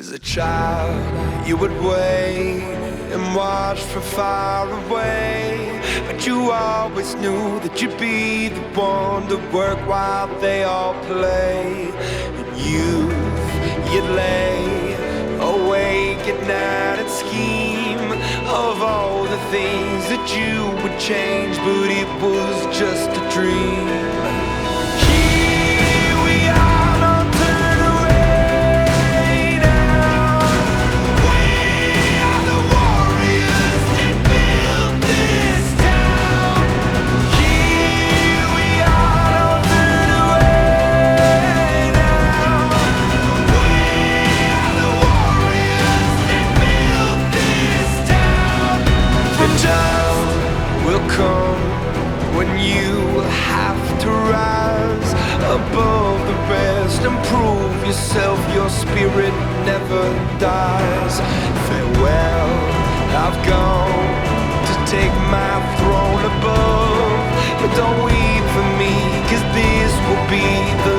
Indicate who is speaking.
Speaker 1: As a child, you would wait and watch from far away, but you always knew that you'd be the one to work while they all play. In youth, you'd lay awake at night and scheme of all the things that you would change, but it was just a dream. Will come when you have to rise above the rest and prove yourself. Your spirit never dies. Farewell, I've gone to take my throne above, but don't weep for me, 'cause this will be the